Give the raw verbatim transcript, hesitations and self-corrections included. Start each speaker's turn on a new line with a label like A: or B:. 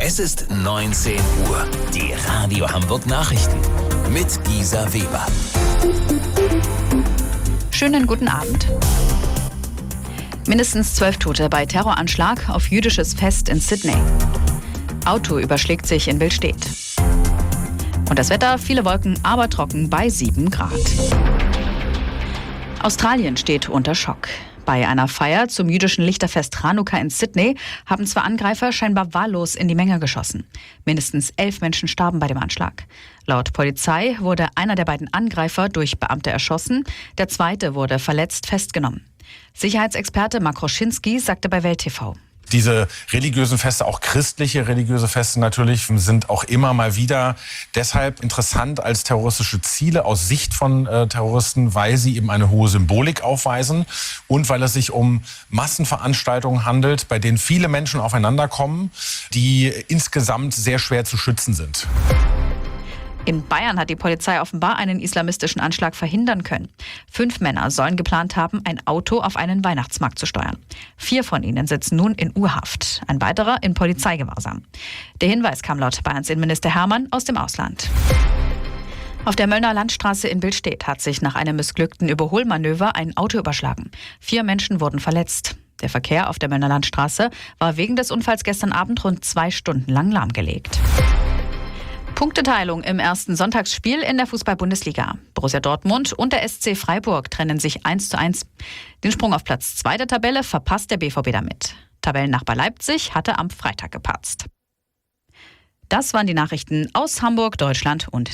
A: Es ist neunzehn Uhr. Die Radio Hamburg Nachrichten mit Gisa Weber.
B: Schönen guten Abend. Mindestens zwölf Tote bei Terroranschlag auf jüdisches Fest in Sydney. Auto überschlägt sich in Billstedt. Und das Wetter, viele Wolken, aber trocken bei sieben Grad. Australien steht unter Schock. Bei einer Feier zum jüdischen Lichterfest Chanukka in Sydney haben zwei Angreifer scheinbar wahllos in die Menge geschossen. Mindestens elf Menschen starben bei dem Anschlag. Laut Polizei wurde einer der beiden Angreifer durch Beamte erschossen, der zweite wurde verletzt festgenommen. Sicherheitsexperte Mark Roschinski sagte bei Welt T V.
C: Diese religiösen Feste, auch christliche religiöse Feste natürlich, sind auch immer mal wieder deshalb interessant als terroristische Ziele aus Sicht von äh, Terroristen, weil sie eben eine hohe Symbolik aufweisen und weil es sich um Massenveranstaltungen handelt, bei denen viele Menschen aufeinander kommen, die insgesamt sehr schwer zu schützen sind.
B: In Bayern hat die Polizei offenbar einen islamistischen Anschlag verhindern können. Fünf Männer sollen geplant haben, ein Auto auf einen Weihnachtsmarkt zu steuern. Vier von ihnen sitzen nun in U-Haft, ein weiterer in Polizeigewahrsam. Der Hinweis kam laut Bayerns Innenminister Hermann aus dem Ausland. Auf der Möllner Landstraße in Billstedt hat sich nach einem missglückten Überholmanöver ein Auto überschlagen. Vier Menschen wurden verletzt. Der Verkehr auf der Möllner Landstraße war wegen des Unfalls gestern Abend rund zwei Stunden lang lahmgelegt. Punkteteilung im ersten Sonntagsspiel in der Fußball-Bundesliga. Borussia Dortmund und der S C Freiburg trennen sich eins zu eins. Den Sprung auf Platz zwei der Tabelle verpasst der B V B damit. Tabellennachbar Leipzig hatte am Freitag gepatzt. Das waren die Nachrichten aus Hamburg, Deutschland und